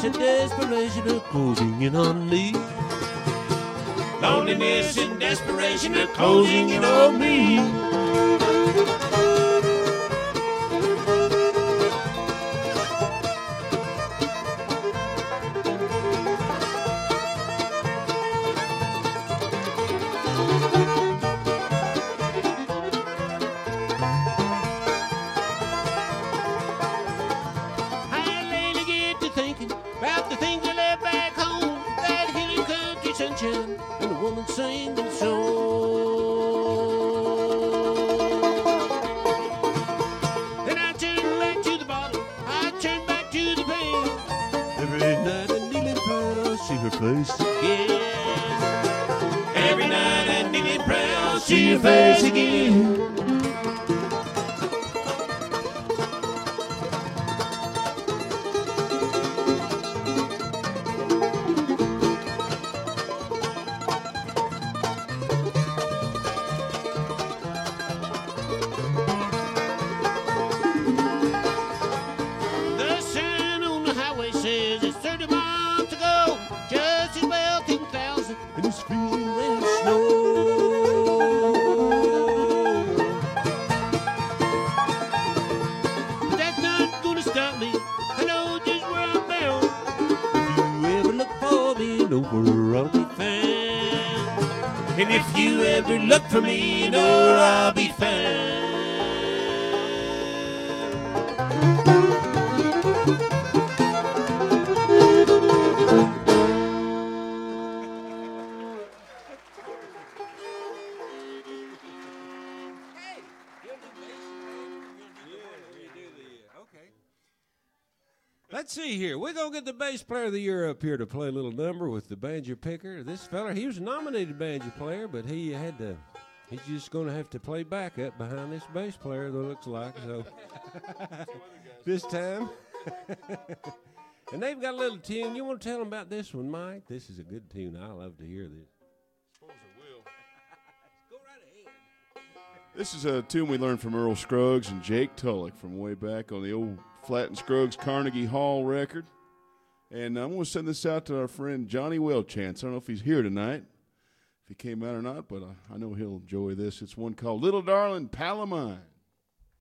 and desperation are closing in on me. Loneliness and desperation are closing in on me. And a woman singing song. And I turn back to the bottle, I turn back to the pain. Every night I kneel and pray, I'll see her face again. Every night I kneel and pray, I'll see her face again. Says it's 30 miles to go, just as well 2,000, and it's freezing rain and snow. But that's not gonna stop me, I know just where I'm bound. If you ever look for me, know where I'll be found. And if you ever look for me, know where I'll be found. Let's see here. We're going to get the bass player of the year up here to play a little number with the banjo picker. This fella, he was a nominated banjo player, but he's just going to have to play backup behind this bass player, it looks like. So this time. And they've got a little tune. You want to tell them about this one, Mike? This is a good tune. I love to hear this. I suppose I will. Go right ahead. This is a tune we learned from Earl Scruggs and Jake Tulloch from way back on the old Flatt and Scruggs Carnegie Hall record. And I'm going to send this out to our friend Johnny Wellchance. I don't know if he's here tonight, if he came out or not, but I know he'll enjoy this. It's one called Little Darling Pal of Mine.